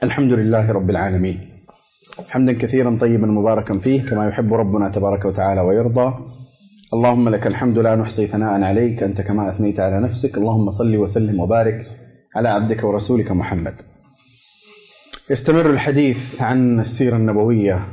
الحمد لله رب العالمين، حمدا كثيرا طيبا مباركا فيه كما يحب ربنا تبارك وتعالى ويرضى. اللهم لك الحمد لا نحصي ثناء عليك أنت كما أثنيت على نفسك. اللهم صل وسلم وبارك على عبدك ورسولك محمد. يستمر الحديث عن السيرة النبوية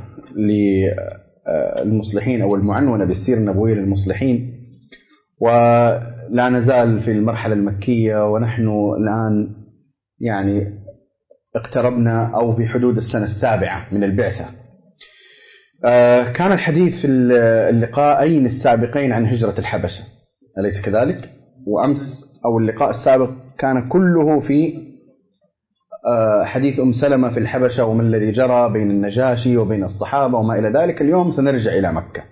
للمصلحين أو المعنونة بالسيرة النبوية للمصلحين، ولا نزال في المرحلة المكية، ونحن الآن يعني اقتربنا أو في حدود السنة السابعة من البعثة. كان الحديث في اللقاءين السابقين عن هجرة الحبشة، أليس كذلك؟ وأمس أو اللقاء السابق كان كله في حديث سلمة في الحبشة وما الذي جرى بين النجاشي وبين الصحابة وما إلى ذلك. اليوم سنرجع إلى مكة،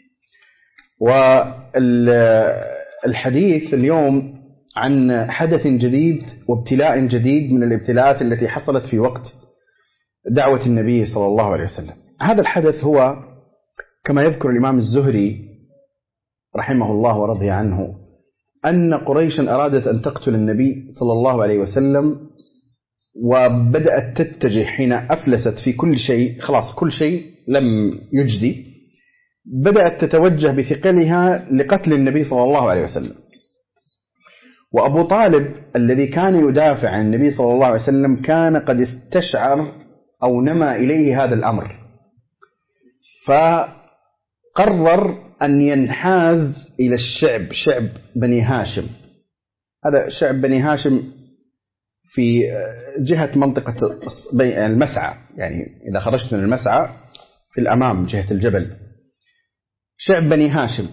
والحديث اليوم عن حدث جديد وابتلاء جديد من الابتلاءات التي حصلت في وقت دعوة النبي صلى الله عليه وسلم. هذا الحدث هو كما يذكر الإمام الزهري رحمه الله ورضي عنه أن قريشا أرادت أن تقتل النبي صلى الله عليه وسلم، وبدأت تتجه حين أفلست في كل شيء، خلاص كل شيء لم يجدي، بدأت تتوجه بثقلها لقتل النبي صلى الله عليه وسلم. وأبو طالب الذي كان يدافع عن النبي صلى الله عليه وسلم كان قد استشعر أو نما إليه هذا الأمر، فقرر أن ينحاز إلى الشعب، شعب بني هاشم. هذا شعب بني هاشم في جهة منطقة المسعى، يعني إذا خرجت من المسعى في الأمام جهة الجبل، شعب بني هاشم.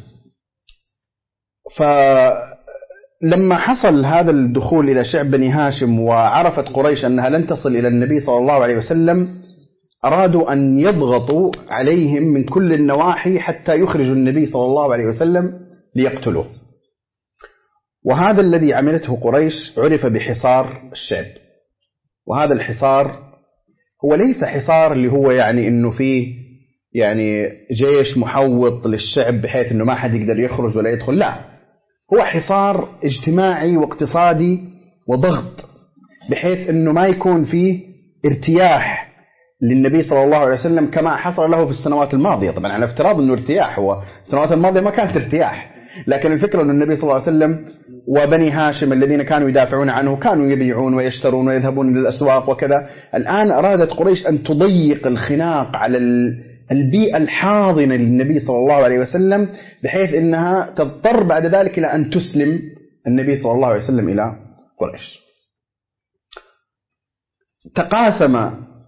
فلما حصل هذا الدخول إلى شعب بني هاشم وعرفت قريش أنها لن تصل إلى النبي صلى الله عليه وسلم، أرادوا أن يضغطوا عليهم من كل النواحي حتى يخرجوا النبي صلى الله عليه وسلم ليقتلوه. وهذا الذي عملته قريش عرف بحصار الشعب. وهذا الحصار هو ليس حصار اللي هو يعني إنه فيه يعني جيش محوط للشعب بحيث إنه ما حد يقدر يخرج ولا يدخل، لا، هو حصار اجتماعي واقتصادي وضغط بحيث إنه ما يكون فيه ارتياح للنبي صلى الله عليه وسلم كما حصل له في السنوات الماضية. طبعا على افتراض أنه ارتياح، هو السنوات الماضية ما كانت ارتياح، لكن الفكرة أن النبي صلى الله عليه وسلم وبني هاشم الذين كانوا يدافعون عنه كانوا يبيعون ويشترون ويذهبون للأسواق وكذا. الآن أرادت قريش أن تضيق الخناق على البيئة الحاضنة للنبي صلى الله عليه وسلم بحيث أنها تضطر بعد ذلك إلى أن تسلم النبي صلى الله عليه وسلم إلى قريش. تقاسم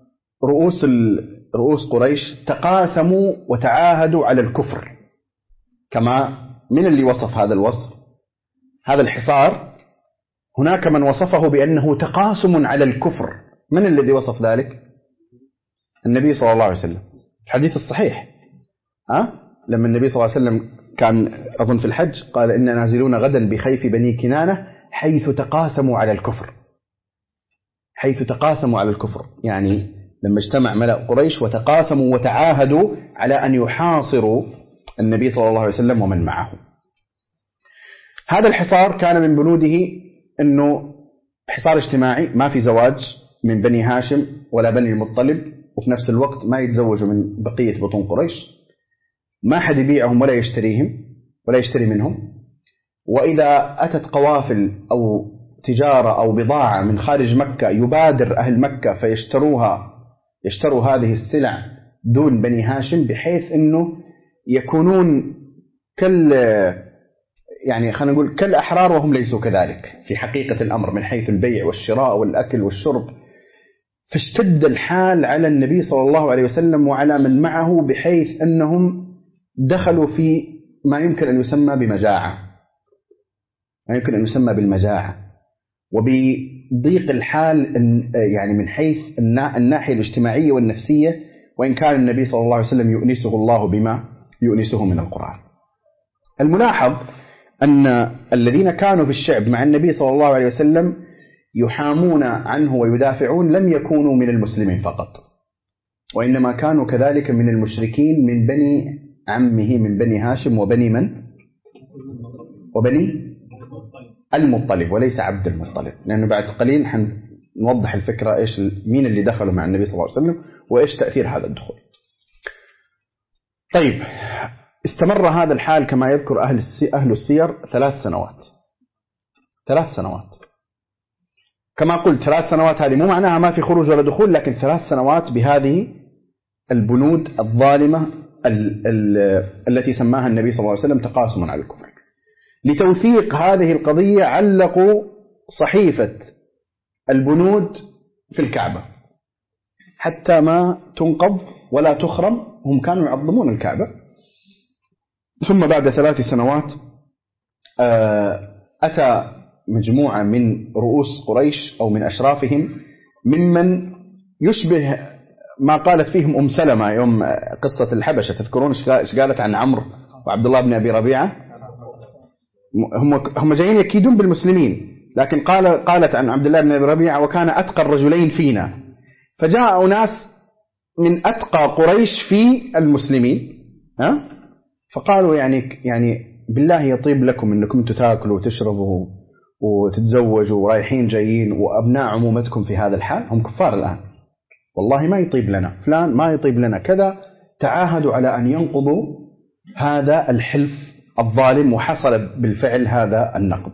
رؤوس قريش، تقاسموا وتعاهدوا على الكفر، كما من اللي وصف هذا الوصف هذا الحصار. هناك من وصفه بأنه تقاسم على الكفر. من الذي وصف ذلك؟ النبي صلى الله عليه وسلم، الحديث الصحيح. لما النبي صلى الله عليه وسلم كان أظن في الحج قال إننا نازلون غدا بخيف بني كنانة حيث تقاسموا على الكفر. حيث تقاسموا على الكفر يعني لما اجتمع ملأ قريش وتقاسموا وتعاهدوا على أن يحاصروا النبي صلى الله عليه وسلم ومن معه. هذا الحصار كان من بنوده أنه حصار اجتماعي، ما في زواج من بني هاشم ولا بني المطلب، وفي نفس الوقت ما يتزوجوا من بقية بطون قريش، ما حد يبيعهم ولا يشتريهم ولا يشتري منهم. وإذا أتت قوافل أو تجارة أو بضاعة من خارج مكة يبادر أهل مكة يشتروا هذه السلع دون بني هاشم، بحيث أنه يكونون يعني خلينا نقول كالأحرار وهم ليسوا كذلك في حقيقة الأمر من حيث البيع والشراء والأكل والشرب. فاشتد الحال على النبي صلى الله عليه وسلم وعلى من معه بحيث أنهم دخلوا في ما يمكن أن يسمى بمجاعة، ما يمكن أن يسمى بالمجاعة، وبضيق الحال يعني من حيث الناحية الاجتماعية والنفسية، وإن كان النبي صلى الله عليه وسلم يؤنسه الله بما يؤنسه من القرآن. الملاحظ أن الذين كانوا في الشعب مع النبي صلى الله عليه وسلم يحامون عنه ويدافعون لم يكونوا من المسلمين فقط، وإنما كانوا كذلك من المشركين من بني عمه من بني هاشم وبني من؟ وبني المطلب، وليس عبد المطلب، لأنه بعد قليل نوضح الفكرة إيش مين اللي دخلوا مع النبي صلى الله عليه وسلم وإيش تأثير هذا الدخول. طيب، استمر هذا الحال كما يذكر أهل السير 3 سنوات. 3 سنوات كما قلت. 3 سنوات هذه مو معناها ما في خروج ولا دخول، لكن 3 سنوات بهذه البنود الظالمة التي سماها النبي صلى الله عليه وسلم تقاسم على الكفر. لتوثيق هذه القضية علقوا صحيفة البنود في الكعبة حتى ما تنقض ولا تخرم. هم كانوا يعظمون الكعبة. ثم بعد 3 سنوات أتى مجموعة من رؤوس قريش أو من أشرافهم ممن يشبه ما قالت فيهم أم سلمة يوم قصة الحبشة. تذكرون إيش قالت عن عمرو وعبد الله بن أبي ربيعة؟ هم جايين يكيدون بالمسلمين، لكن قالت عن عبد الله بن أبي ربيعة وكان أتقى الرجلين فينا. فجاء ناس من أتقى قريش في المسلمين فقالوا يعني بالله يطيب لكم أنكم تاكلوا وتشربوا وتتزوجوا ورايحين جايين وأبناء عمومتكم في هذا الحال. هم كفار الآن، والله ما يطيب لنا فلان، ما يطيب لنا كذا. تعاهدوا على أن ينقضوا هذا الحلف الظالم، وحصل بالفعل هذا النقض.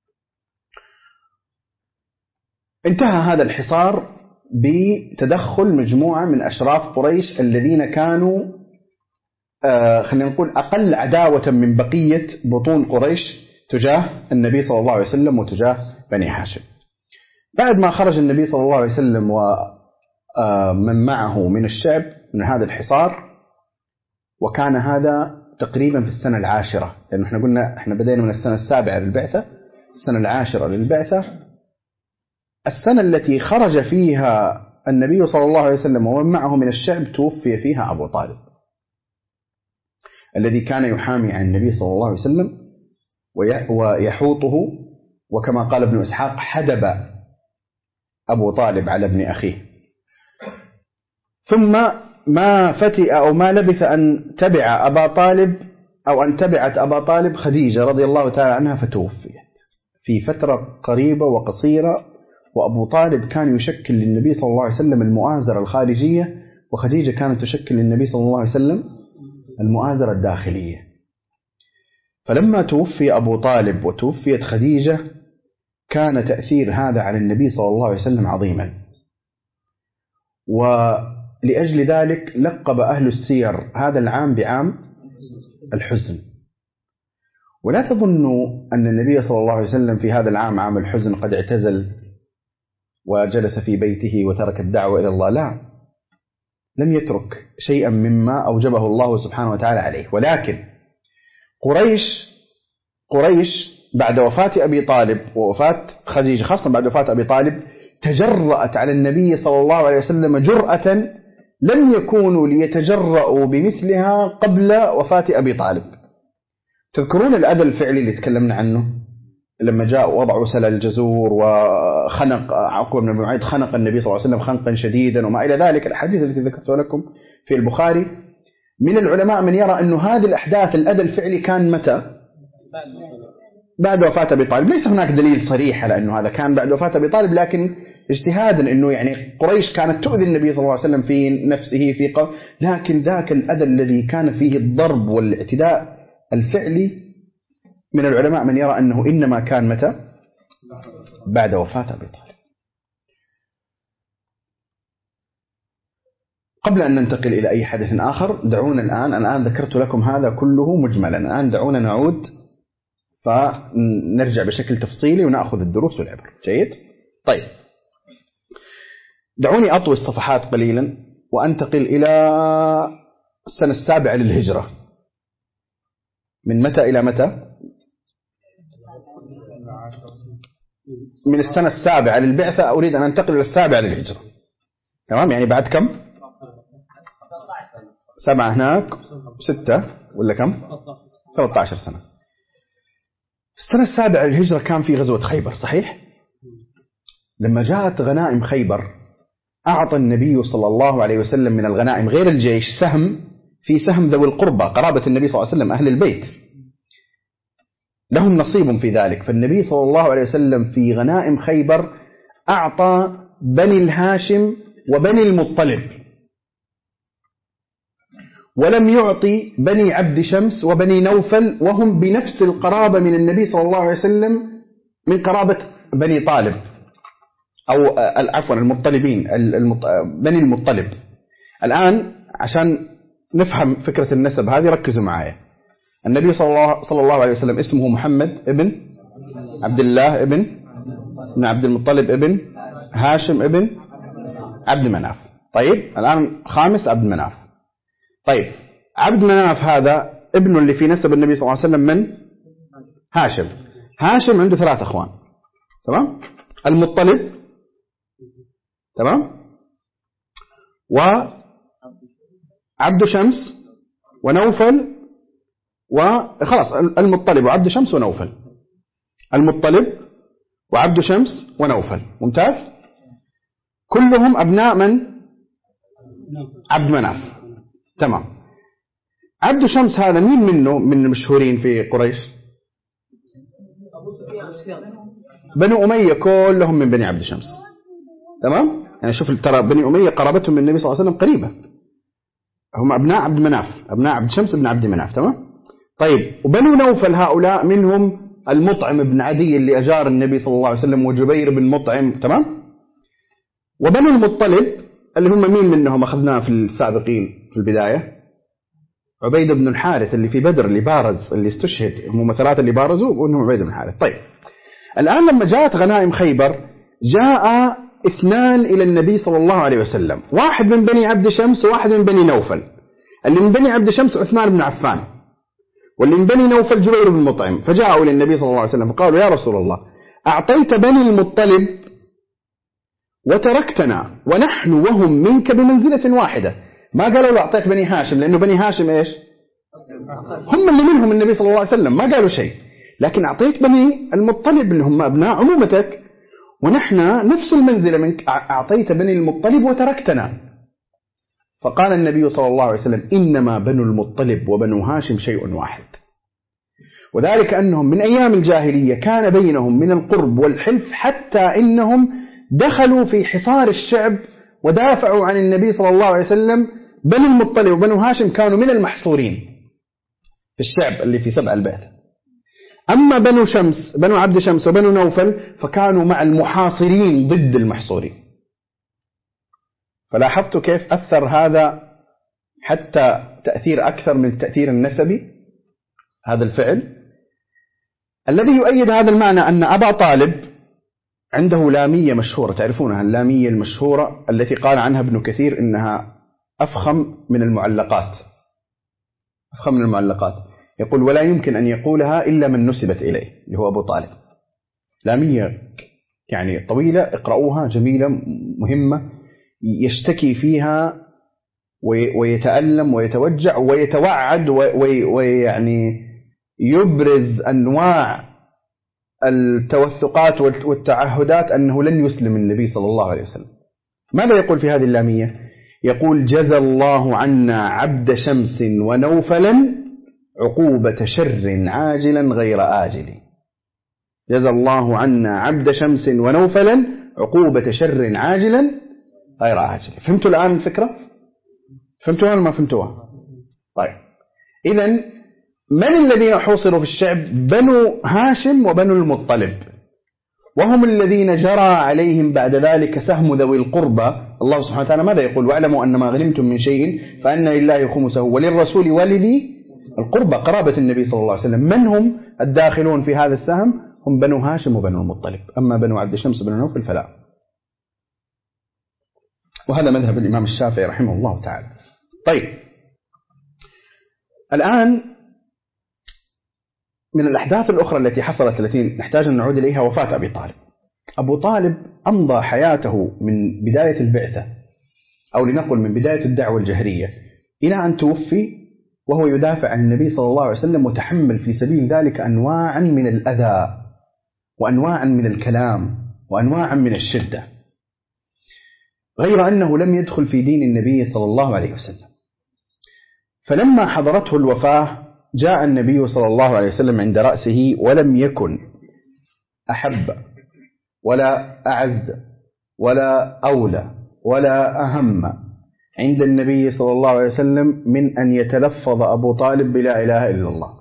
انتهى هذا الحصار بتدخل مجموعة من أشراف قريش الذين كانوا خلينا نقول أقل عداوة من بقية بطون قريش تجاه النبي صلى الله عليه وسلم وتجاه بني هاشم. بعد ما خرج النبي صلى الله عليه وسلم ومن معه من الشعب من هذا الحصار، وكان هذا تقريبا في السنة 10، لأنه احنا قلنا احنا بدينا من السنة 7 للبعثة، السنة 10 للبعثة. السنة التي خرج فيها النبي صلى الله عليه وسلم ومن معه من الشعب توفي فيها أبو طالب الذي كان يحامي عن النبي صلى الله عليه وسلم ويحوطه، وكما قال ابن إسحاق حدب أبو طالب على ابن أخيه. ثم ما فتئ أو ما لبث أن تبع أبا طالب أو أن تبعت أبا طالب خديجة رضي الله تعالى عنها فتوفيت في فترة قريبة وقصيرة. وأبو طالب كان يشكل للنبي صلى الله عليه وسلم المؤازرة الخارجية، وخديجة كانت تشكل للنبي صلى الله عليه وسلم المؤازرة الداخلية. فلما توفي أبو طالب وتوفيت خديجة كان تأثير هذا على النبي صلى الله عليه وسلم عظيما، ولأجل ذلك لقب أهل السير هذا العام بعام الحزن. ولا تظنوا أن النبي صلى الله عليه وسلم في هذا العام عام الحزن قد اعتزل وجلس في بيته وترك الدعوة إلى الله، لا، لم يترك شيئا مما أوجبه الله سبحانه وتعالى عليه. ولكن قريش بعد وفاة أبي طالب ووفاة خديجة، خاصة بعد وفاة أبي طالب، تجرأت على النبي صلى الله عليه وسلم جرأة لم يكونوا ليتجرؤوا بمثلها قبل وفاة أبي طالب. تذكرون الأذى الفعلي اللي تكلمنا عنه لما جاء وضعوا سلل الجزور وخنق عقبة بن معيط خنق النبي صلى الله عليه وسلم خنقا شديدا وما إلى ذلك، الحديث التي ذكرته لكم في البخاري. من العلماء من يرى أنه هذه الأحداث الأذى الفعلي كان متى؟ بعد وفاة أبي طالب. ليس هناك دليل صريح على أنه هذا كان بعد وفاة أبي طالب، لكن اجتهادا أنه يعني قريش كانت تؤذي النبي صلى الله عليه وسلم في نفسه في قول، لكن ذاك الأذى الذي كان فيه الضرب والاعتداء الفعلي من العلماء من يرى أنه إنما كان متى؟ بعد وفاة أبي طالب. قبل أن ننتقل إلى أي حدث آخر، دعونا الآن ذكرت لكم هذا كله مجملا، الآن دعونا نعود فنرجع بشكل تفصيلي ونأخذ الدروس والعبر. جيد؟ طيب، دعوني أطوي الصفحات قليلا وأنتقل إلى السنة 7 للهجرة. من متى إلى متى؟ من السنة 7 للبعثة. أريد أن أنتقل إلى 7 للهجرة. تمام؟ يعني بعد كم؟ 7 هناك 6 ولا كم؟ 13 سنة. السنة 7 للهجرة كان في غزوة خيبر، صحيح؟ لما جاءت غنائم خيبر أعطى النبي صلى الله عليه وسلم من الغنائم غير الجيش سهم، في سهم ذوي القربى قرابة النبي صلى الله عليه وسلم أهل البيت لهم نصيب في ذلك. فالنبي صلى الله عليه وسلم في غنائم خيبر أعطى بني الهاشم وبني المطلب، ولم يعطي بني عبد شمس وبني نوفل، وهم بنفس القرابة من النبي صلى الله عليه وسلم من قرابة بني طالب، أو عفوا المطلبين، بني المطلب. الآن عشان نفهم فكرة النسب هذه ركزوا معايا. النبي صلى الله عليه وسلم اسمه محمد ابن عبد الله ابن عبد المطلب ابن هاشم ابن عبد مناف. طيب الآن خامس عبد مناف. طيب عبد مناف هذا ابنه اللي في نسب النبي صلى الله عليه وسلم من هاشم. هاشم عنده 3 أخوان، تمام؟ المطلب، تمام، وعبد شمس ونوفل، وخلاص المطلب وعبد شمس ونوفل، المطلب وعبد شمس ونوفل. ممتاز. كلهم أبناء من؟ عبد مناف. تمام. عبد شمس هذا مين منه من المشهورين في قريش؟ بنو أمية كلهم من بني عبد شمس. تمام. يعني شوف ترى بني أمية قرابتهم من النبي صلى الله عليه وسلم قريبة، هم أبناء عبد مناف، أبناء عبد شمس بن عبد مناف. تمام. طيب وبنو نوفل هؤلاء منهم المطعم بن عدي اللي أجار النبي صلى الله عليه وسلم، وجبير بن مطعم. تمام. وبنو المطلب اللي هم مين منهم أخذناه في السابقين في البداية؟ عبيد بن الحارث اللي في بدر، اللي بارز، اللي استشهد، هم 3 اللي بارزوا وانهم عبيد بن الحارث. طيب الآن لما جاءت غنائم خيبر جاء 2 إلى النبي صلى الله عليه وسلم، واحد من بني عبد شمس وواحد من بني نوفل. اللي من بني عبد شمس عثمان بن عفان، واللي من بني نوفل جبير بن مطعم. فجاءوا إلى النبي صلى الله عليه وسلم فقالوا يا رسول الله أعطيت بني المطلب وتركتنا ونحن وهم منك بمنزلة واحدة. ما قالوا له أعطيك بني هاشم، لأنه بني هاشم إيش؟ هم اللي منهم النبي صلى الله عليه وسلم، ما قالوا شيء. لكن أعطيت بني المطلب اللي هم أبناء عمومتك، ونحن نفس المنزلة منك، أعطيت بني المطلب وتركتنا. فقال النبي صلى الله عليه وسلم إنما بنو المطلب وبنو هاشم شيء واحد، وذلك أنهم من أيام الجاهلية كان بينهم من القرب والحلف، حتى إنهم دخلوا في حصار الشعب ودافعوا عن النبي صلى الله عليه وسلم. بنو المطلب وبنو هاشم كانوا من المحصورين في الشعب اللي في 7 البيت. أما بنو عبد شمس وبنو نوفل فكانوا مع المحاصرين ضد المحصورين. فلاحظت كيف أثر هذا حتى تأثير أكثر من التأثير النسبي، هذا الفعل الذي يؤيد هذا المعنى. أن أبا طالب عنده لامية مشهورة، تعرفونها اللامية المشهورة التي قال عنها ابن كثير إنها أفخم من المعلقات، أفخم من المعلقات. يقول ولا يمكن أن يقولها إلا من نسبت إليه، اللي هو أبو طالب. لامية يعني طويلة، اقرأوها، جميلة مهمة، يشتكي فيها ويتألم ويتوجع ويتوعد ويعني يبرز أنواع التوثقات والتعهدات أنه لن يسلم النبي صلى الله عليه وسلم. ماذا يقول في هذه اللامية؟ يقول جزى الله عنا عبد شمس ونوفلا عقوبة شر عاجلا غير آجل. جزى الله عنا عبد شمس ونوفلا عقوبة شر عاجلا غير آجل. فهمتوا الآن الفكرة؟ فهمتوها ولا ما فهمتوها؟ طيب إذن من الذين حوصروا في الشعب؟ بنو هاشم وبنو المطلب، وهم الذين جرى عليهم بعد ذلك سهم ذوي القربى. الله سبحانه وتعالى ماذا يقول؟ واعلموا أن ما غنمتم من شيء فأن لله خمسه وللرسول ولذي القربى، قرابة النبي صلى الله عليه وسلم. من هم الداخلون في هذا السهم؟ هم بنو هاشم وبنو المطلب. أما بنو عبد شمس وبنو نوفل فلا. وهذا مذهب الإمام الشافعي رحمه الله تعالى. طيب الآن من الأحداث الأخرى التي حصلت التي نحتاج أن نعود إليها وفاة أبي طالب. أبو طالب أمضى حياته من بداية البعثة، أو لنقل من بداية الدعوة الجهرية، إلى أن توفي وهو يدافع عن النبي صلى الله عليه وسلم، متحمل في سبيل ذلك أنواعا من الأذى وأنواعا من الكلام وأنواعا من الشدة، غير أنه لم يدخل في دين النبي صلى الله عليه وسلم. فلما حضرته الوفاة جاء النبي صلى الله عليه وسلم عند رأسه، ولم يكن أحب ولا أعز ولا أولى ولا أهم عند النبي صلى الله عليه وسلم من أن يتلفظ أبو طالب بلا إله إلا الله.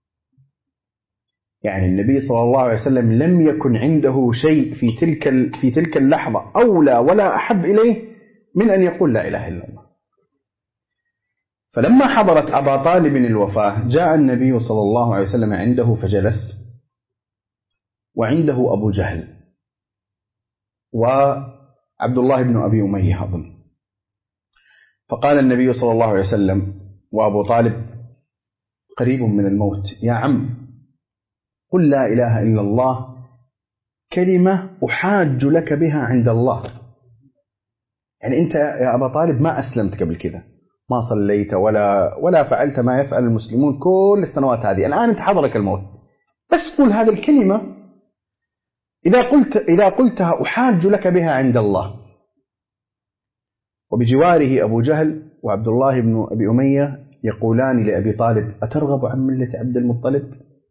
يعني النبي صلى الله عليه وسلم لم يكن عنده شيء في تلك اللحظة أولى ولا أحب إليه من أن يقول لا إله إلا الله. فلما حضرت أبا طالب الوفاة جاء النبي صلى الله عليه وسلم عنده فجلس، وعنده أبو جهل وعبد الله بن أبي أمية أظن. فقال النبي صلى الله عليه وسلم وأبو طالب قريب من الموت: يا عم قل لا إله إلا الله، كلمة أحاج لك بها عند الله. يعني أنت يا أبا طالب ما أسلمت قبل كذا، ما صليت ولا فعلت ما يفعل المسلمون كل السنوات هذه، الآن أنت حضرك الموت، بس قل هذه الكلمة، إذا قلتها أحاج لك بها عند الله. وبجواره أبو جهل وعبد الله بن أبي أمية يقولان لأبي طالب: أترغب عن ملة عبد المطلب؟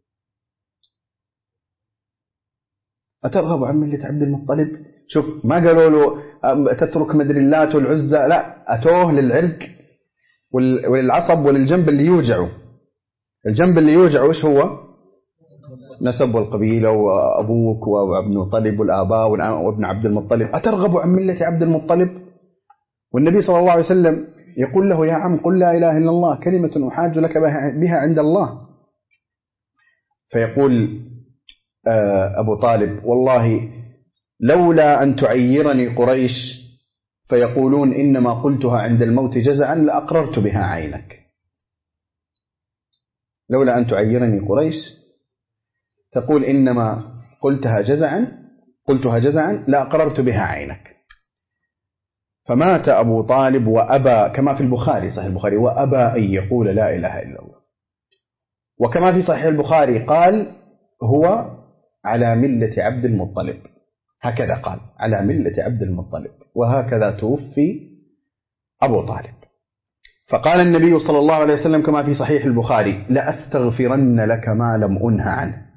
أترغب عن ملة عبد المطلب؟ شوف، ما قالوا له تترك مدري اللات والعزى، لا، أتوه للعرق وللعصب وللجنب اللي يوجعه. الجنب اللي يوجعه إيش هو؟ نسب والقبيلة وأبوك وابن طلب والآباء وابن عبد المطلب. أترغب عن ملة عبد المطلب؟ والنبي صلى الله عليه وسلم يقول له: يا عم قل لا إله إلا الله، كلمة أحاج لك بها عند الله. فيقول أبو طالب: والله لولا أن تعيرني قريش فيقولون إنما قلتها عند الموت جزعا لأقررت بها عينك. لولا أن تعيرني قريش تقول إنما قلتها جزعا لأقررت بها عينك. فمات أبو طالب وأبى، كما في البخاري صحيح البخاري، وأبى أن يقول لا إله إلا الله. وكما في صحيح البخاري قال: هو على ملة عبد المطلب، هكذا قال: على ملة عبد المطلب. وهكذا توفي أبو طالب. فقال النبي صلى الله عليه وسلم كما في صحيح البخاري: لأستغفرن لك ما لم أنه عنه.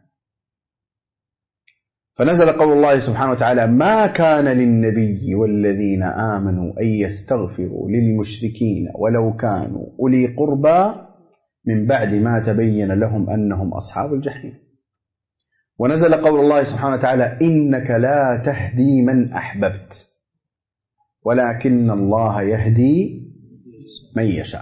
فنزل قول الله سبحانه وتعالى: ما كان للنبي والذين آمنوا أن يستغفروا للمشركين ولو كانوا أولي قربى من بعد ما تبين لهم أنهم أصحاب الجحيم. ونزل قول الله سبحانه وتعالى: إنك لا تهدي من أحببت ولكن الله يهدي من يشاء.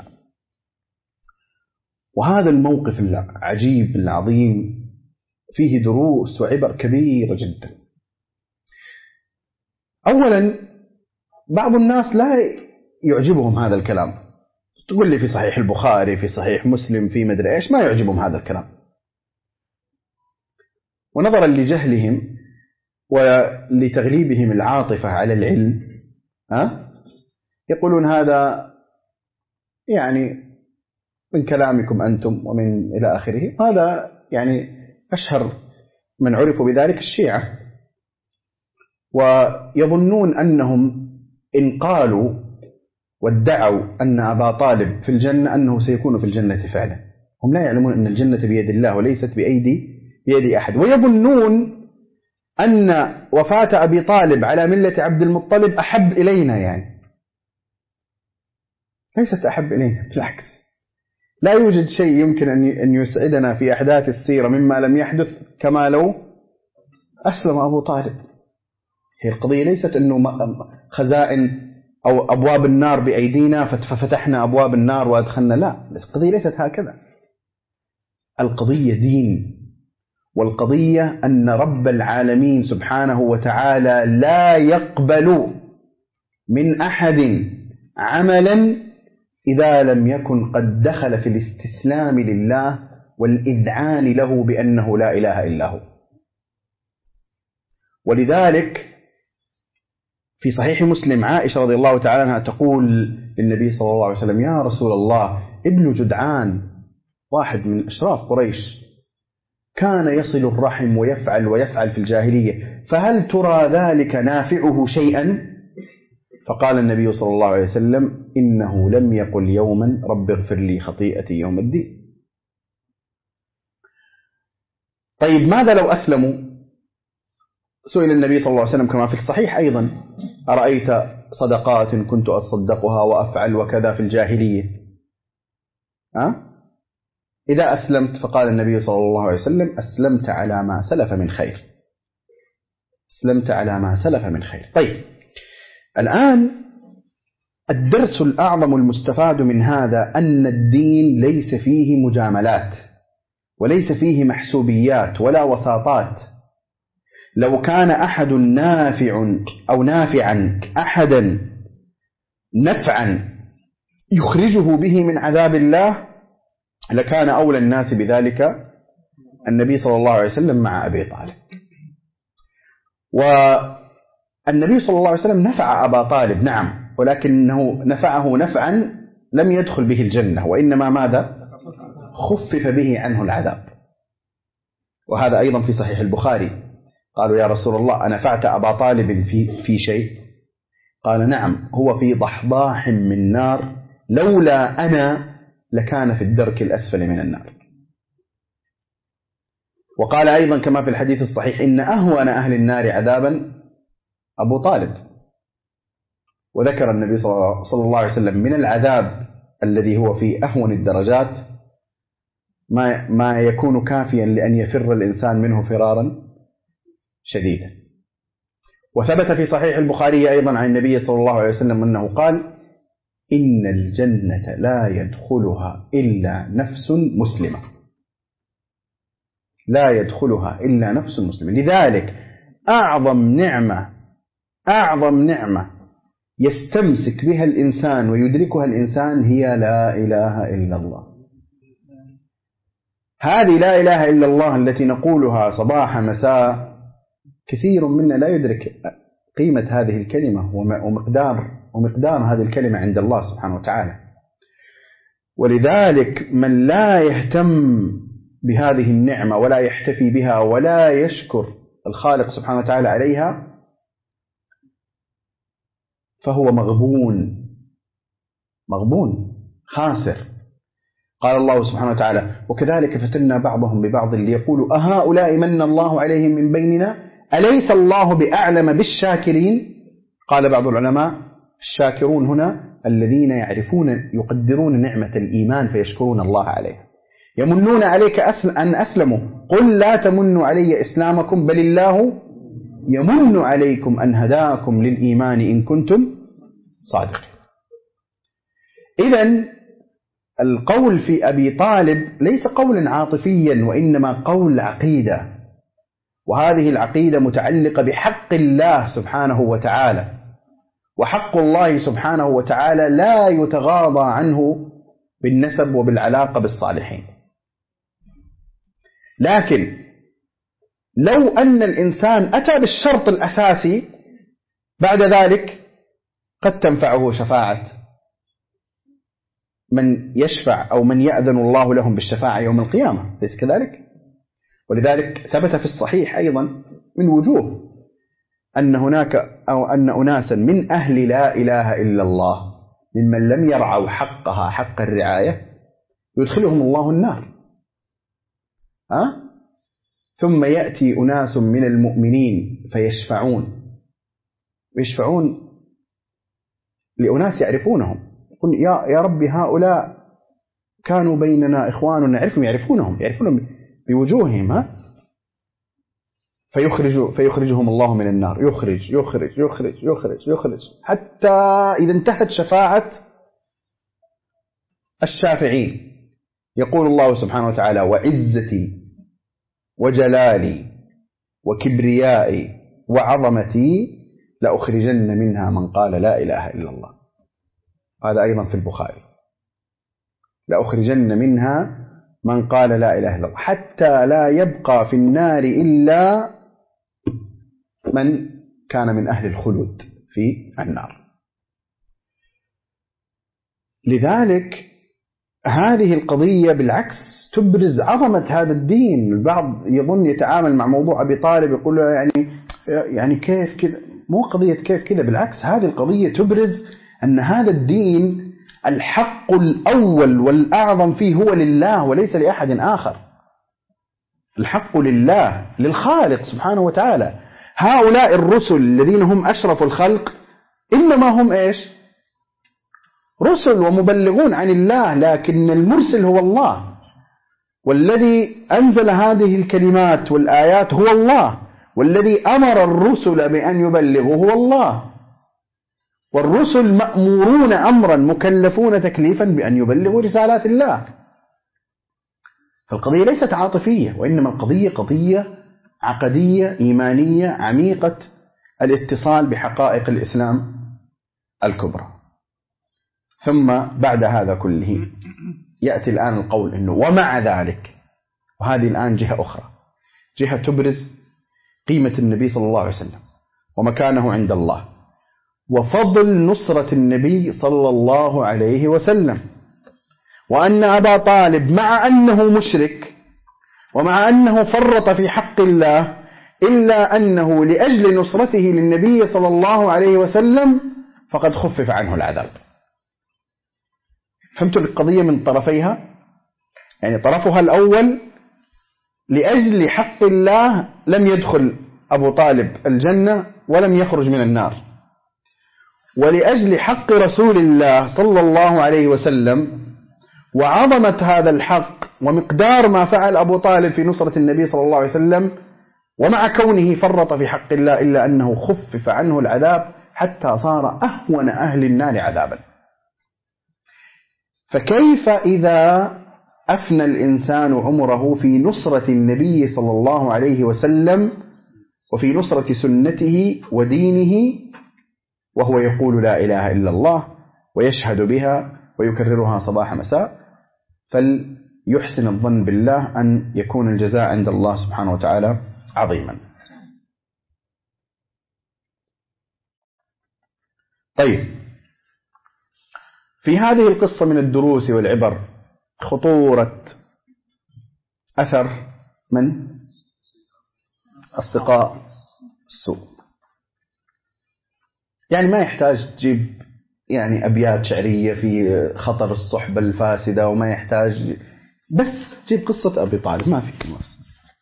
وهذا الموقف العجيب العظيم فيه دروس وعبر كبيرة جدا. أولا، بعض الناس لا يعجبهم هذا الكلام. تقول لي في صحيح البخاري، في صحيح مسلم، في مدري إيش، ما يعجبهم هذا الكلام. ونظرا لجهلهم ولتغليبهم العاطفة على العلم يقولون هذا يعني من كلامكم أنتم ومن إلى آخره. هذا يعني أشهر من عرفوا بذلك الشيعة، ويظنون أنهم إن قالوا وادعوا أن أبا طالب في الجنة أنه سيكون في الجنة فعلا. هم لا يعلمون أن الجنة بيد الله وليست بيد أحد. ويظنون أن وفاة أبي طالب على ملة عبد المطلب أحب إلينا، يعني ليست أحب إلينا، بالعكس. لا يوجد شيء يمكن أن يسعدنا في أحداث السيرة مما لم يحدث كما لو أسلم أبو طالب. هي القضية ليست أنه خزائن أو أبواب النار بأيدينا ففتحنا أبواب النار وأدخلنا، لا، القضية ليست هكذا. القضية دين، والقضية أن رب العالمين سبحانه وتعالى لا يقبل من أحد عملا إذا لم يكن قد دخل في الاستسلام لله والإذعان له بأنه لا إله إلا هو. ولذلك في صحيح مسلم عائشة رضي الله تعالى عنها تقول للنبي صلى الله عليه وسلم: يا رسول الله، ابن جدعان واحد من أشراف قريش كان يصل الرحم ويفعل في الجاهلية، فهل ترى ذلك نافعه شيئا؟ فقال النبي صلى الله عليه وسلم: إنه لم يقل يوما رب اغفر لي خطيئتي يوم الدين. طيب ماذا لو أسلموا؟ سئل النبي صلى الله عليه وسلم كما في الصحيح أيضا: أرأيت صدقات كنت أتصدقها وأفعل وكذا في الجاهلية، إذا أسلمت فقال النبي صلى الله عليه وسلم أسلمت على ما سلف من خير، أسلمت على ما سلف من خير. طيب، الآن الدرس الأعظم المستفاد من هذا أن الدين ليس فيه مجاملات وليس فيه محسوبيات ولا وساطات. لو كان أحد نافعا أحدا نفعا يخرجه به من عذاب الله لكان أولى الناس بذلك النبي صلى الله عليه وسلم مع أبي طالب. والنبي صلى الله عليه وسلم نفع أبا طالب نعم، ولكنه نفعه نفعا لم يدخل به الجنة، وإنما ماذا؟ خفف به عنه العذاب. وهذا أيضا في صحيح البخاري. قالوا يا رسول الله أنفعت أبا طالب في شيء؟ قال نعم، هو في ضحضاح من نار لولا أنا لكان في الدرك الأسفل من النار. وقال أيضا كما في الحديث الصحيح إن أهون أهل النار عذابا أبو طالب. وذكر النبي صلى الله عليه وسلم من العذاب الذي هو في أهون الدرجات ما يكون كافيا لأن يفر الإنسان منه فرارا شديدا. وثبت في صحيح البخاري أيضا عن النبي صلى الله عليه وسلم أنه قال إن الجنة لا يدخلها إلا نفس مسلمة، لا يدخلها إلا نفس مسلمة. لذلك أعظم نعمة يستمسك بها الإنسان ويدركها الإنسان هي لا إله إلا الله. هذه لا إله إلا الله التي نقولها صباح مساء كثير منا لا يدرك قيمة هذه الكلمة ومقدار هذه الكلمة عند الله سبحانه وتعالى. ولذلك من لا يهتم بهذه النعمة ولا يحتفي بها ولا يشكر الخالق سبحانه وتعالى عليها فهو مغبون خاسر. قال الله سبحانه وتعالى وكذلك فتنا بعضهم ببعض ليقولوا أهؤلاء من الله عليهم من بيننا أليس الله بأعلم بالشاكرين. قال بعض العلماء الشاكرون هنا الذين يقدرون نعمة الإيمان فيشكرون الله عليها. يمنون عليك أن أسلموا قل لا تمنوا علي إسلامكم بل الله يمن عليكم أن هداكم للإيمان إن كنتم صادقين. إذن القول في أبي طالب ليس قولا عاطفيا وإنما قول عقيدة، وهذه العقيدة متعلقة بحق الله سبحانه وتعالى، وحق الله سبحانه وتعالى لا يتغاضى عنه بالنسب وبالعلاقة بالصالحين. لكن لو أن الإنسان أتى بالشرط الأساسي بعد ذلك قد تنفعه شفاعة من يشفع أو من يأذن الله لهم بالشفاعة يوم القيامة، ليس كذلك؟ ولذلك ثبت في الصحيح أيضا من وجوه أن هناك أو أن أناسا من أهل لا إله إلا الله ممن لم يرعوا حقها حق الرعاية يدخلهم الله النار. ثم يأتي أناس من المؤمنين فيشفعون لأناس يعرفونهم، يقول يا رب هؤلاء كانوا بيننا إخواننا يعرفونهم بوجوههم فيخرجهم الله من النار، يخرج حتى إذا انتهت شفاعة الشافعين يقول الله سبحانه وتعالى وعزتي وجلالي وكبريائي وعظمتي لأخرجن منها من قال لا إله إلا الله. هذا أيضا في البخاري، لأخرجن منها من قال لا إله إلا الله حتى لا يبقى في النار إلا من كان من أهل الخلود في النار. لذلك هذه القضية بالعكس تبرز عظمة هذا الدين. البعض يظن يتعامل مع موضوع أبي طالب يقول له يعني كيف كذا، مو قضية كيف كذا، بالعكس هذه القضية تبرز أن هذا الدين الحق الأول والأعظم فيه هو لله وليس لأحد آخر. الحق لله للخالق سبحانه وتعالى. هؤلاء الرسل الذين هم أشرف الخلق إنما هم إيش؟ رسل ومبلغون عن الله، لكن المرسل هو الله، والذي أنزل هذه الكلمات والآيات هو الله، والذي أمر الرسل بأن يبلغوا هو الله، والرسل مأمورون أمرا مكلفون تكليفا بأن يبلغوا رسالات الله. فالقضية ليست عاطفية، وإنما القضية قضية عقدية إيمانية عميقة الاتصال بحقائق الإسلام الكبرى. ثم بعد هذا كله يأتي الآن القول إنه ومع ذلك، وهذه الآن جهة أخرى، جهة تبرز قيمة النبي صلى الله عليه وسلم ومكانه عند الله وفضل نصرة النبي صلى الله عليه وسلم، وأن أبا طالب مع أنه مشرك ومع أنه فرط في حق الله، إلا أنه لأجل نصرته للنبي صلى الله عليه وسلم فقد خفف عنه العذاب. فهمتوا القضية من طرفيها؟ يعني طرفها الأول لأجل حق الله لم يدخل أبو طالب الجنة ولم يخرج من النار، ولأجل حق رسول الله صلى الله عليه وسلم وعظمة هذا الحق ومقدار ما فعل أبو طالب في نصرة النبي صلى الله عليه وسلم، ومع كونه فرط في حق الله إلا أنه خفف عنه العذاب حتى صار أهون أهل النار عذابا. فكيف إذا أفنى الإنسان عمره في نصرة النبي صلى الله عليه وسلم وفي نصرة سنته ودينه وهو يقول لا إله إلا الله ويشهد بها ويكررها صباح مساء؟ فليحسن الظن بالله أن يكون الجزاء عند الله سبحانه وتعالى عظيما. طيب، في هذه القصة من الدروس والعبر خطورة أثر من أصدقاء السوء. يعني ما يحتاج تجيب يعني أبيات شعرية في خطر الصحبة الفاسدة، وما يحتاج، بس تجيب قصة أبي طالب ما في نص.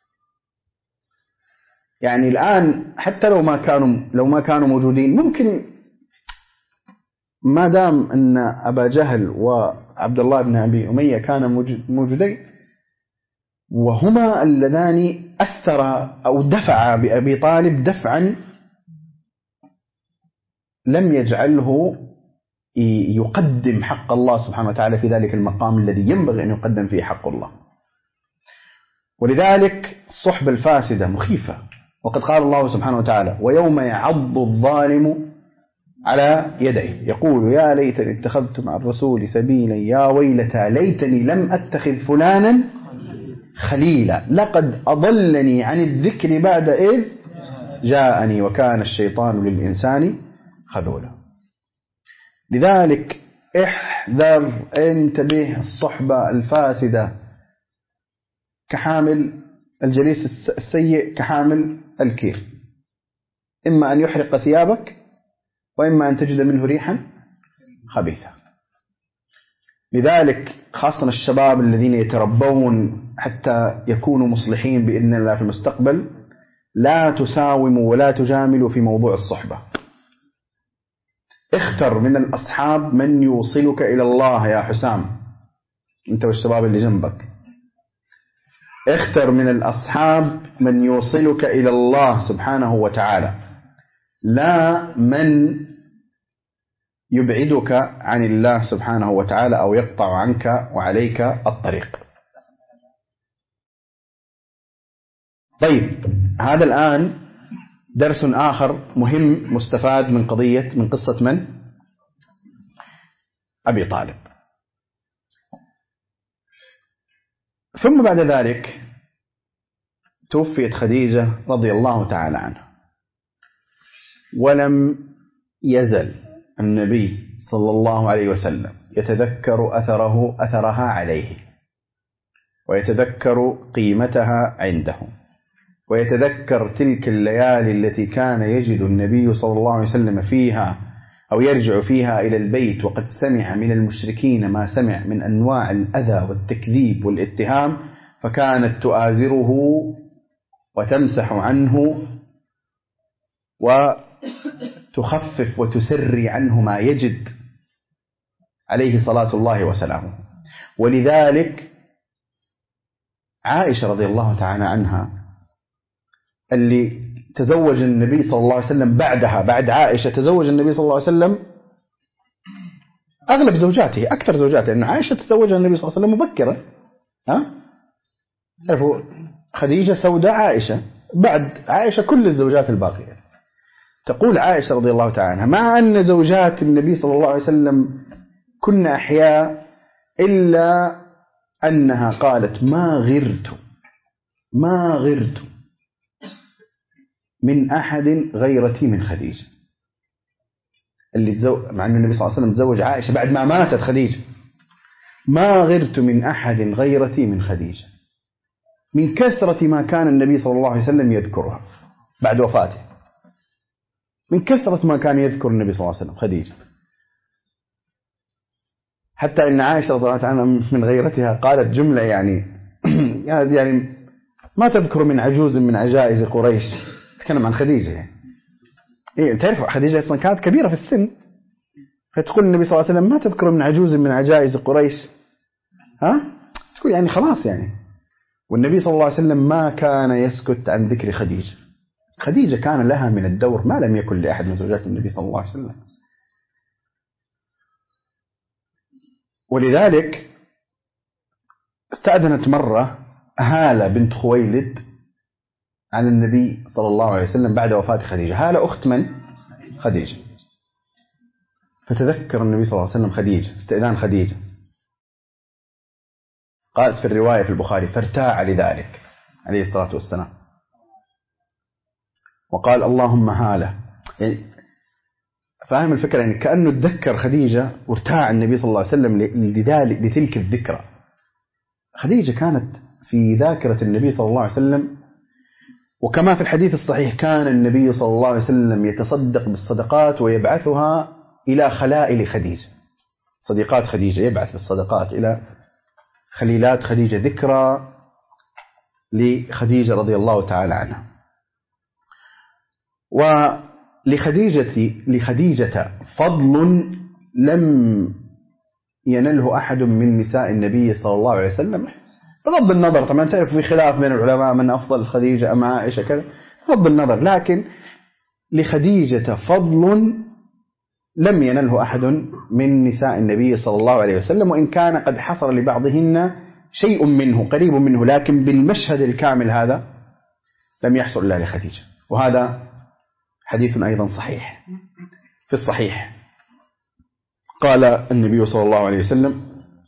يعني الآن حتى لو ما كانوا موجودين، ممكن ما دام أن أبا جهل وعبد الله بن أبي أمية كانا موجودين، وهما اللذان أثرا أو دفعا بأبي طالب دفعا لم يجعله يقدم حق الله سبحانه وتعالى في ذلك المقام الذي ينبغي أن يقدم فيه حق الله. ولذلك الصحبة الفاسدة مخيفة، وقد قال الله سبحانه وتعالى ويوم يعض الظالم على يديه يقول يا ليتني اتخذت مع الرسول سبيلا يا ويلتى ليتني لم أتخذ فلانا خليلا لقد أضلني عن الذكر بعد إذ جاءني وكان الشيطان للإنسان خذولا. لذلك احذر، انتبه، الصحبة الفاسدة كحامل الجليس السيء كحامل الكير، إما أن يحرق ثيابك وإما أن تجد منه ريحا خبيثة. لذلك خاصة الشباب الذين يتربون حتى يكونوا مصلحين بإذن الله في المستقبل، لا تساوموا ولا تجاملوا في موضوع الصحبة. اختر من الأصحاب من يوصلك إلى الله يا حسام، أنت والشباب اللي جنبك. اختر من الأصحاب من يوصلك إلى الله سبحانه وتعالى، لا من يبعدك عن الله سبحانه وتعالى أو يقطع عنك وعليك الطريق. طيب، هذا الآن درس آخر مهم مستفاد من قصة من؟ أبي طالب. ثم بعد ذلك توفيت خديجة رضي الله تعالى عنها، ولم يزل النبي صلى الله عليه وسلم يتذكر أثرها عليه، ويتذكر قيمتها عنده، ويتذكر تلك الليالي التي كان يجد النبي صلى الله عليه وسلم فيها أو يرجع فيها إلى البيت وقد سمع من المشركين ما سمع من أنواع الأذى والتكذيب والاتهام، فكانت تؤازره وتمسح عنه تخفف وتسري عنه ما يجد عليه صلاة الله وسلامه. ولذلك عائشة رضي الله تعالى عنها اللي تزوج النبي صلى الله عليه وسلم بعدها، بعد عائشة تزوج النبي صلى الله عليه وسلم أغلب زوجاته، أكثر زوجاته، لأن عائشة تزوج النبي صلى الله عليه وسلم مبكرة. تعرفوا خديجة، سوداء، عائشة، بعد عائشة كل الزوجات الباقية. تقول عائشة رضي الله تعالى عنها: مع أن زوجات النبي صلى الله عليه وسلم كن أحياء، إلا أنها قالت: ما غرت من أحد غيرتي من خديجة. مع أن النبي صلى الله عليه وسلم تزوج عائشة بعد ما ماتت خديجة. ما غرت من أحد غيرتي من خديجة، من كثرة ما كان النبي صلى الله عليه وسلم يذكرها بعد وفاته، من كثرة ما كان يذكر النبي صلى الله عليه وسلم خديجة، حتى إن عائشة رضي الله عنها من غيرتها قالت جملة يعني ما تذكر من عجوز من عجائز قريش، تتكلم عن خديجة يعني. تعرف خديجة أصلا كانت كبيرة في السن، فتقول النبي صلى الله عليه وسلم: ما تذكر من عجوز من عجائز قريش، تقول يعني خلاص يعني. والنبي صلى الله عليه وسلم ما كان يسكت عن ذكر خديجة. خديجة كان لها من الدور ما لم يكن لأحد من زوجات النبي صلى الله عليه وسلم. ولذلك استأذنت مرة هالة بنت خويلد عن النبي صلى الله عليه وسلم بعد وفاة خديجة. هالة أخت من؟ خديجة. فتذكر النبي صلى الله عليه وسلم خديجة، استئذان خديجة. قالت في الرواية في البخاري: فارتاع لذلك عليه الصلاة والسلام وقال: اللهم هالة. يعني فاهم الفكرة؟ يعني كأنه تذكر خديجة وارتاع النبي صلى الله عليه وسلم لتلك الذكرى. خديجة كانت في ذاكرة النبي صلى الله عليه وسلم. وكما في الحديث الصحيح كان النبي صلى الله عليه وسلم يتصدق بالصدقات ويبعثها إلى خلائل خديجة، صديقات خديجة، يبعث بالصدقات إلى خليلات خديجة، ذكرى لخديجة رضي الله تعالى عنها. ولخديجة فضل لم ينله أحد من نساء النبي صلى الله عليه وسلم، بغض النظر طبعا تعرف في خلاف بين العلماء من أفضل خديجة أم عائشة كذا، بغض النظر، لكن لخديجة فضل لم ينله أحد من نساء النبي صلى الله عليه وسلم، وإن كان قد حصل لبعضهن شيء منه قريب منه، لكن بالمشهد الكامل هذا لم يحصل إلا لخديجة. وهذا حديث أيضا صحيح في الصحيح. قال النبي صلى الله عليه وسلم،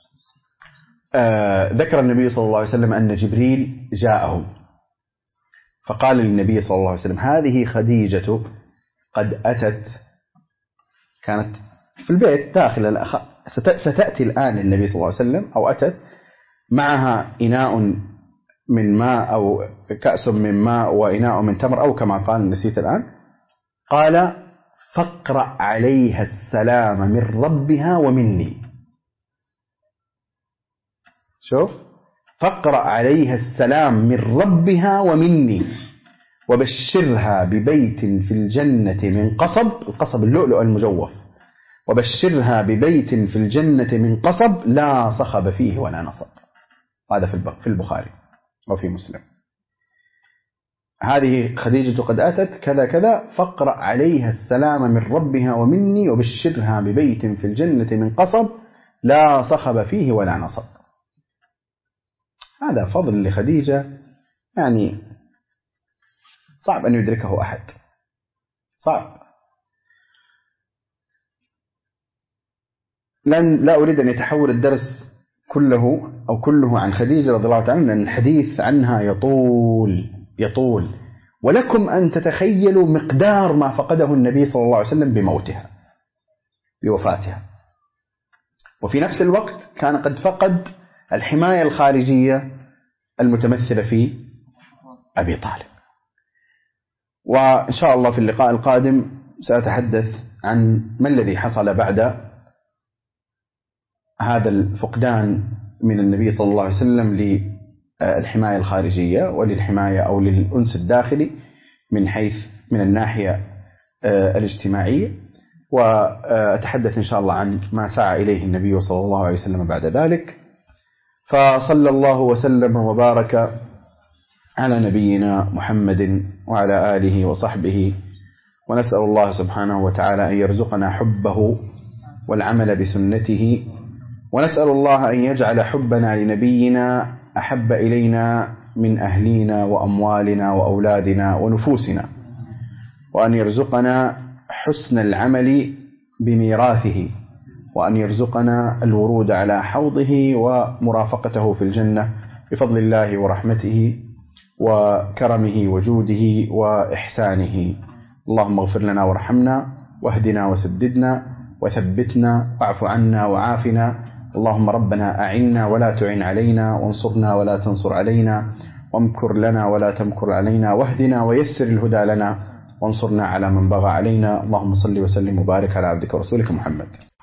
ذكر النبي صلى الله عليه وسلم أن جبريل جاءه فقال للنبي صلى الله عليه وسلم: هذه خديجة قد أتت، كانت في البيت داخل، ستأتي الآن النبي صلى الله عليه وسلم، أو أتت معها إناء من ماء أو كأس من ماء وإناء من تمر، أو كما قال نسيت الآن. قال: فاقرأ عليها السلام من ربها ومني. شوف، فاقرأ عليها السلام من ربها ومني وبشرها ببيت في الجنة من قصب، القصب اللؤلؤ المجوف، وبشرها ببيت في الجنة من قصب لا صخب فيه ولا نصب. هذا في البخاري وفي مسلم. هذه خديجة قد أتت كذا كذا، فاقرأ عليها السلام من ربها ومني وبشرها ببيت في الجنة من قصب لا صخب فيه ولا نصب. هذا فضل لخديجة يعني صعب أن يدركه أحد، صعب. لا أريد أن يتحول الدرس كله عن خديجة رضي الله تعالى عنها، لأن الحديث عنها يطول، ولكم أن تتخيلوا مقدار ما فقده النبي صلى الله عليه وسلم بموتها، بوفاتها. وفي نفس الوقت كان قد فقد الحماية الخارجية المتمثلة في أبي طالب. وإن شاء الله في اللقاء القادم سأتحدث عن ما الذي حصل بعد هذا الفقدان من النبي صلى الله عليه وسلم للحماية الخارجية وللحماية أو للأنس الداخلي، من الناحية الاجتماعية، وأتحدث إن شاء الله عن ما سعى إليه النبي صلى الله عليه وسلم بعد ذلك. فصلى الله وسلم وبارك على نبينا محمد وعلى آله وصحبه، ونسأل الله سبحانه وتعالى أن يرزقنا حبه والعمل بسنته، ونسأل الله أن يجعل حبنا لنبينا أحب إلينا من أهلينا وأموالنا وأولادنا ونفوسنا، وأن يرزقنا حسن العمل بميراثه، وأن يرزقنا الورود على حوضه ومرافقته في الجنة بفضل الله ورحمته وكرمه وجوده وإحسانه. اللهم اغفر لنا وارحمنا واهدنا وسددنا وثبتنا واعف عنا وعافنا. اللهم ربنا أعنا ولا تعن علينا، وانصرنا ولا تنصر علينا، وامكر لنا ولا تمكر علينا، واهدنا ويسر الهدى لنا، وانصرنا على من بغى علينا. اللهم صل وسلم وبارك على عبدك ورسولك محمد.